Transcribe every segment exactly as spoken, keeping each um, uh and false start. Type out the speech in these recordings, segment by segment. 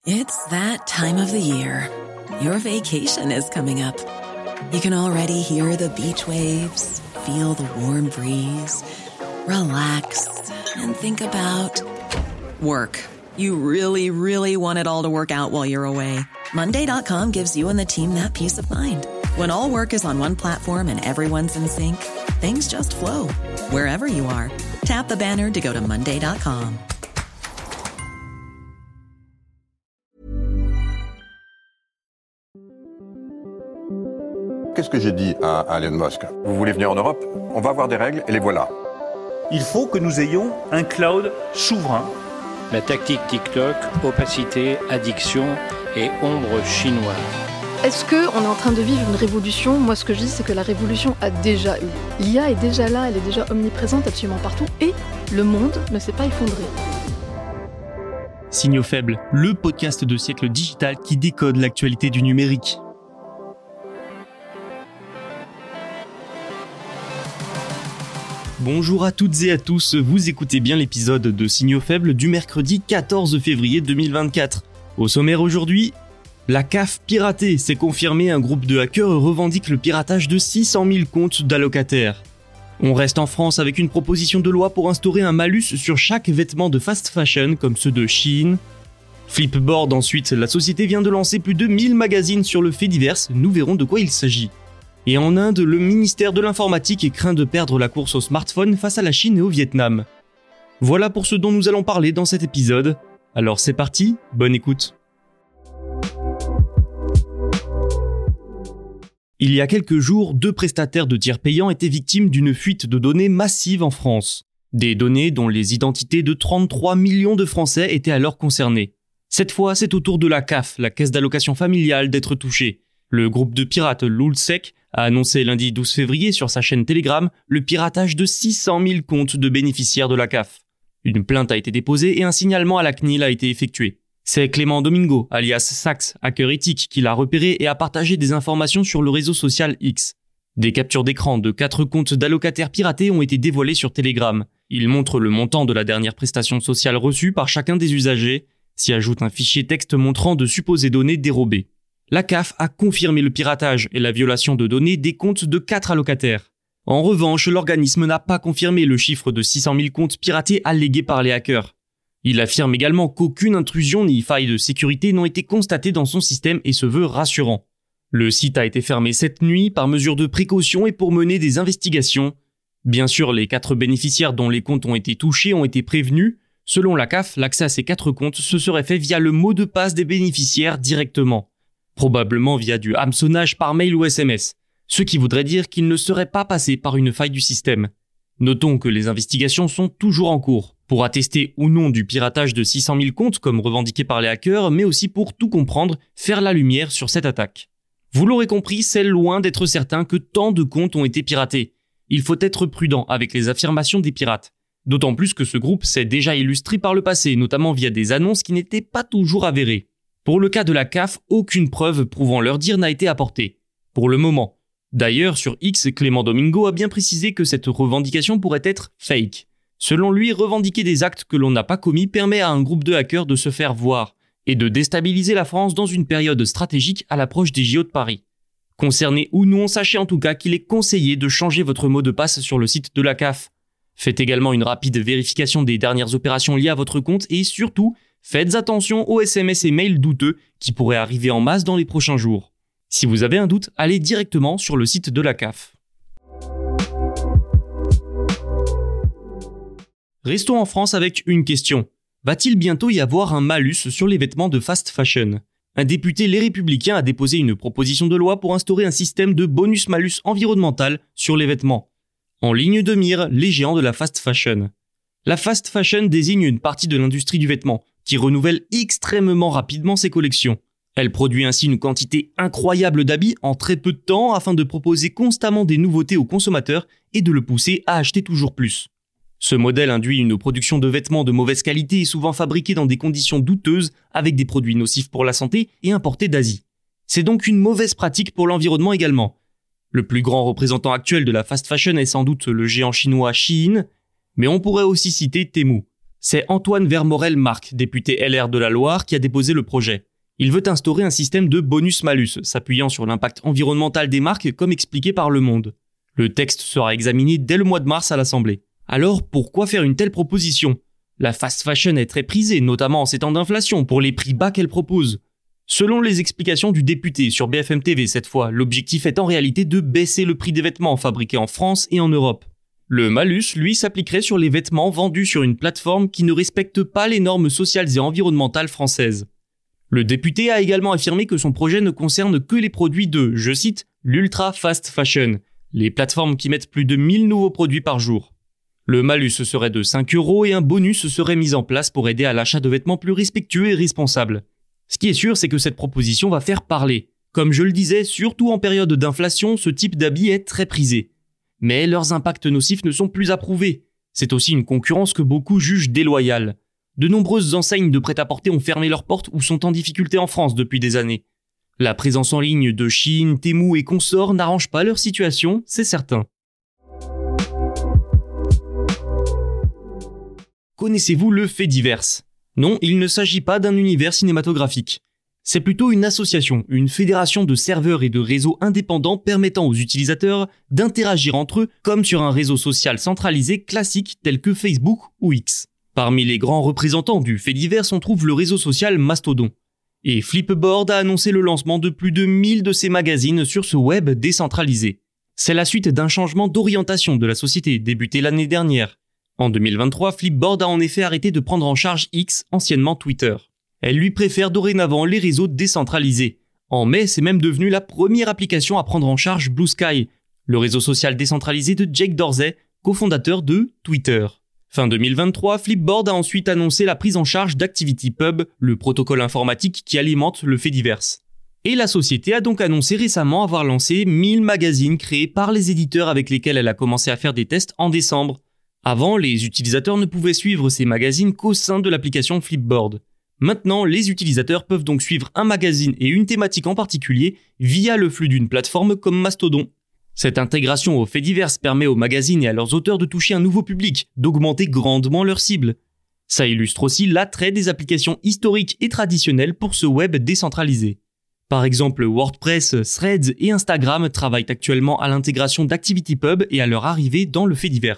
It's that time of the year. Your vacation is coming up. You can already hear the beach waves, feel the warm breeze, relax, and think about work. You really, really want it all to work out while you're away. Monday dot com gives you and the team that peace of mind. When all work is on one platform and everyone's in sync, things just flow. Wherever you are, tap the banner to go to Monday dot com. Qu'est-ce que j'ai dit à, à Elon Musk ? Vous voulez venir en Europe ? On va avoir des règles et les voilà. Il faut que nous ayons un cloud souverain. La tactique TikTok, opacité, addiction et ombre chinoise. Est-ce qu'on est en train de vivre une révolution ? Moi, ce que je dis, c'est que la révolution a déjà eu. L'I A est déjà là, elle est déjà omniprésente absolument partout, et le monde ne s'est pas effondré. Signaux faibles, le podcast de Siècle Digital qui décode l'actualité du numérique. Bonjour à toutes et à tous, vous écoutez bien l'épisode de Signaux faibles du mercredi quatorze février deux mille vingt-quatre. Au sommaire aujourd'hui, la C A F piratée, c'est confirmé, un groupe de hackers revendique le piratage de six cent mille comptes d'allocataires. On reste en France avec une proposition de loi pour instaurer un malus sur chaque vêtement de fast fashion comme ceux de Shein. Flipboard ensuite, la société vient de lancer plus de mille magazines sur le fait divers, nous verrons de quoi il s'agit. Et en Inde, le ministère de l'informatique craint de perdre la course au smartphone face à la Chine et au Vietnam. Voilà pour ce dont nous allons parler dans cet épisode. Alors c'est parti, bonne écoute. Il y a quelques jours, deux prestataires de tiers payants étaient victimes d'une fuite de données massive en France. Des données dont les identités de trente-trois millions de Français étaient alors concernés. Cette fois, c'est au tour de la C A F, la caisse d'allocation familiale, d'être touchée. Le groupe de pirates Lulzsec a annoncé lundi douze février sur sa chaîne Telegram le piratage de six cent mille comptes de bénéficiaires de la C A F. Une plainte a été déposée et un signalement à la C N I L a été effectué. C'est Clément Domingo, alias Sax, hacker éthique, qui l'a repéré et a partagé des informations sur le réseau social X. Des captures d'écran de quatre comptes d'allocataires piratés ont été dévoilées sur Telegram. Ils montrent le montant de la dernière prestation sociale reçue par chacun des usagers, s'y ajoute un fichier texte montrant de supposées données dérobées. La C A F a confirmé le piratage et la violation de données des comptes de quatre allocataires. En revanche, l'organisme n'a pas confirmé le chiffre de six cent mille comptes piratés allégués par les hackers. Il affirme également qu'aucune intrusion ni faille de sécurité n'ont été constatées dans son système et se veut rassurant. Le site a été fermé cette nuit par mesure de précaution et pour mener des investigations. Bien sûr, les quatre bénéficiaires dont les comptes ont été touchés ont été prévenus. Selon la C A F, l'accès à ces quatre comptes se serait fait via le mot de passe des bénéficiaires directement. Probablement via du hameçonnage par mail ou S M S, ce qui voudrait dire qu'il ne serait pas passé par une faille du système. Notons que les investigations sont toujours en cours, pour attester ou non du piratage de six cent mille comptes comme revendiqué par les hackers, mais aussi pour tout comprendre, faire la lumière sur cette attaque. Vous l'aurez compris, c'est loin d'être certain que tant de comptes ont été piratés. Il faut être prudent avec les affirmations des pirates. D'autant plus que ce groupe s'est déjà illustré par le passé, notamment via des annonces qui n'étaient pas toujours avérées. Pour le cas de la C A F, aucune preuve prouvant leur dire n'a été apportée. Pour le moment. D'ailleurs, sur X, Clément Domingo a bien précisé que cette revendication pourrait être fake. Selon lui, revendiquer des actes que l'on n'a pas commis permet à un groupe de hackers de se faire voir et de déstabiliser la France dans une période stratégique à l'approche des J O de Paris. Concerné ou non, sachez en tout cas qu'il est conseillé de changer votre mot de passe sur le site de la C A F. Faites également une rapide vérification des dernières opérations liées à votre compte et surtout, faites attention aux S M S et mails douteux qui pourraient arriver en masse dans les prochains jours. Si vous avez un doute, allez directement sur le site de la C A F. Restons en France avec une question. Va-t-il bientôt y avoir un malus sur les vêtements de fast fashion ? Un député Les Républicains a déposé une proposition de loi pour instaurer un système de bonus-malus environnemental sur les vêtements. En ligne de mire, les géants de la fast fashion. La fast fashion désigne une partie de l'industrie du vêtement, qui renouvelle extrêmement rapidement ses collections. Elle produit ainsi une quantité incroyable d'habits en très peu de temps afin de proposer constamment des nouveautés aux consommateurs et de le pousser à acheter toujours plus. Ce modèle induit une production de vêtements de mauvaise qualité et souvent fabriqués dans des conditions douteuses avec des produits nocifs pour la santé et importés d'Asie. C'est donc une mauvaise pratique pour l'environnement également. Le plus grand représentant actuel de la fast fashion est sans doute le géant chinois Shein, mais on pourrait aussi citer Temu. C'est Antoine Vermorel-Marc, député L R de la Loire, qui a déposé le projet. Il veut instaurer un système de bonus-malus, s'appuyant sur l'impact environnemental des marques comme expliqué par Le Monde. Le texte sera examiné dès le mois de mars à l'Assemblée. Alors, pourquoi faire une telle proposition ? La fast fashion est très prisée, notamment en ces temps d'inflation, pour les prix bas qu'elle propose. Selon les explications du député sur B F M T V cette fois, l'objectif est en réalité de baisser le prix des vêtements fabriqués en France et en Europe. Le malus, lui, s'appliquerait sur les vêtements vendus sur une plateforme qui ne respecte pas les normes sociales et environnementales françaises. Le député a également affirmé que son projet ne concerne que les produits de, je cite, l'ultra fast fashion, les plateformes qui mettent plus de mille nouveaux produits par jour. Le malus serait de cinq euros et un bonus serait mis en place pour aider à l'achat de vêtements plus respectueux et responsables. Ce qui est sûr, c'est que cette proposition va faire parler. Comme je le disais, surtout en période d'inflation, ce type d'habits est très prisé. Mais leurs impacts nocifs ne sont plus approuvés. C'est aussi une concurrence que beaucoup jugent déloyale. De nombreuses enseignes de prêt-à-porter ont fermé leurs portes ou sont en difficulté en France depuis des années. La présence en ligne de Shein, Temu et consorts n'arrange pas leur situation, c'est certain. Connaissez-vous le fait divers ? Non, il ne s'agit pas d'un univers cinématographique. C'est plutôt une association, une fédération de serveurs et de réseaux indépendants permettant aux utilisateurs d'interagir entre eux comme sur un réseau social centralisé classique tel que Facebook ou X. Parmi les grands représentants du fait divers, on trouve le réseau social Mastodon. Et Flipboard a annoncé le lancement de plus de mille de ses magazines sur ce web décentralisé. C'est la suite d'un changement d'orientation de la société débuté l'année dernière. En deux mille vingt-trois, Flipboard a en effet arrêté de prendre en charge X, anciennement Twitter. Elle lui préfère dorénavant les réseaux décentralisés. En mai, c'est même devenu la première application à prendre en charge Blue Sky, le réseau social décentralisé de Jake Dorsey, cofondateur de Twitter. Fin deux mille vingt-trois, Flipboard a ensuite annoncé la prise en charge d'ActivityPub, le protocole informatique qui alimente le fait divers. Et la société a donc annoncé récemment avoir lancé mille magazines créés par les éditeurs avec lesquels elle a commencé à faire des tests en décembre. Avant, les utilisateurs ne pouvaient suivre ces magazines qu'au sein de l'application Flipboard. Maintenant, les utilisateurs peuvent donc suivre un magazine et une thématique en particulier via le flux d'une plateforme comme Mastodon. Cette intégration aux faits divers permet aux magazines et à leurs auteurs de toucher un nouveau public, d'augmenter grandement leur cible. Ça illustre aussi l'attrait des applications historiques et traditionnelles pour ce web décentralisé. Par exemple, WordPress, Threads et Instagram travaillent actuellement à l'intégration d'ActivityPub et à leur arrivée dans le fait divers.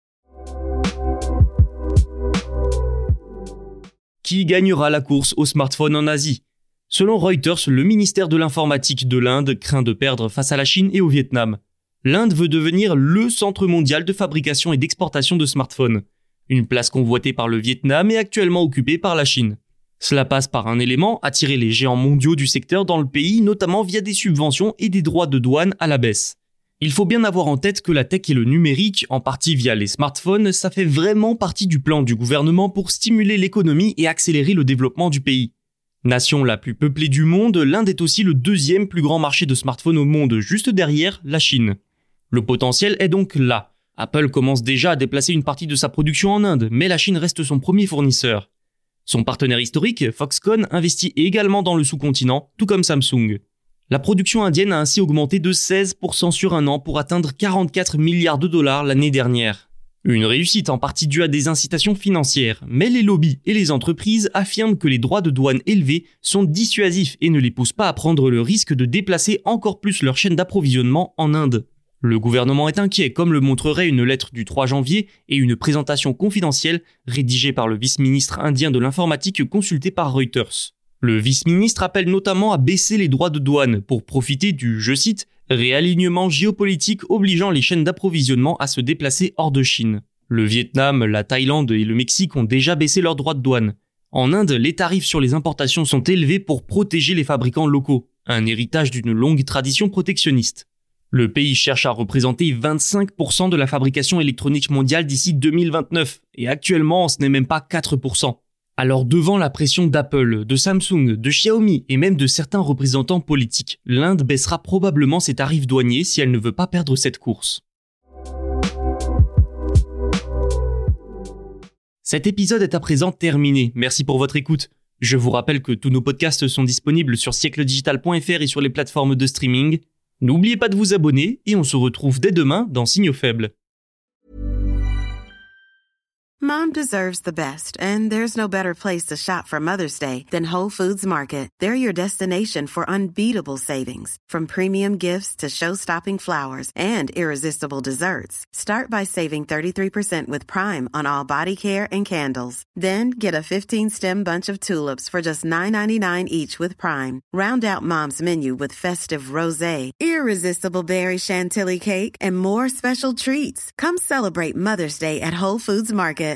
Qui gagnera la course au smartphone en Asie ? Selon Reuters, le ministère de l'informatique de l'Inde craint de perdre face à la Chine et au Vietnam. L'Inde veut devenir le centre mondial de fabrication et d'exportation de smartphones. Une place convoitée par le Vietnam est actuellement occupée par la Chine. Cela passe par un élément, attirer les géants mondiaux du secteur dans le pays, notamment via des subventions et des droits de douane à la baisse. Il faut bien avoir en tête que la tech et le numérique, en partie via les smartphones, ça fait vraiment partie du plan du gouvernement pour stimuler l'économie et accélérer le développement du pays. Nation la plus peuplée du monde, l'Inde est aussi le deuxième plus grand marché de smartphones au monde, juste derrière la Chine. Le potentiel est donc là. Apple commence déjà à déplacer une partie de sa production en Inde, mais la Chine reste son premier fournisseur. Son partenaire historique, Foxconn, investit également dans le sous-continent, tout comme Samsung. La production indienne a ainsi augmenté de seize pour cent sur un an pour atteindre quarante-quatre milliards de dollars l'année dernière. Une réussite en partie due à des incitations financières, mais les lobbies et les entreprises affirment que les droits de douane élevés sont dissuasifs et ne les poussent pas à prendre le risque de déplacer encore plus leur chaîne d'approvisionnement en Inde. Le gouvernement est inquiet, comme le montrerait une lettre du trois janvier et une présentation confidentielle rédigée par le vice-ministre indien de l'informatique consulté par Reuters. Le vice-ministre appelle notamment à baisser les droits de douane pour profiter du, je cite, « réalignement géopolitique obligeant les chaînes d'approvisionnement à se déplacer hors de Chine ». Le Vietnam, la Thaïlande et le Mexique ont déjà baissé leurs droits de douane. En Inde, les tarifs sur les importations sont élevés pour protéger les fabricants locaux, un héritage d'une longue tradition protectionniste. Le pays cherche à représenter vingt-cinq pour cent de la fabrication électronique mondiale d'ici deux mille vingt-neuf, et actuellement ce n'est même pas quatre pour cent. Alors devant la pression d'Apple, de Samsung, de Xiaomi et même de certains représentants politiques, l'Inde baissera probablement ses tarifs douaniers si elle ne veut pas perdre cette course. Cet épisode est à présent terminé, merci pour votre écoute. Je vous rappelle que tous nos podcasts sont disponibles sur siècle digital point f r et sur les plateformes de streaming. N'oubliez pas de vous abonner et on se retrouve dès demain dans Signaux Faibles. Mom deserves the best, and there's no better place to shop for Mother's Day than Whole Foods Market. They're your destination for unbeatable savings, from premium gifts to show-stopping flowers and irresistible desserts. Start by saving thirty-three percent with Prime on all body care and candles. Then get a fifteen-stem bunch of tulips for just nine ninety-nine each with Prime. Round out Mom's menu with festive rosé, irresistible berry chantilly cake, and more special treats. Come celebrate Mother's Day at Whole Foods Market.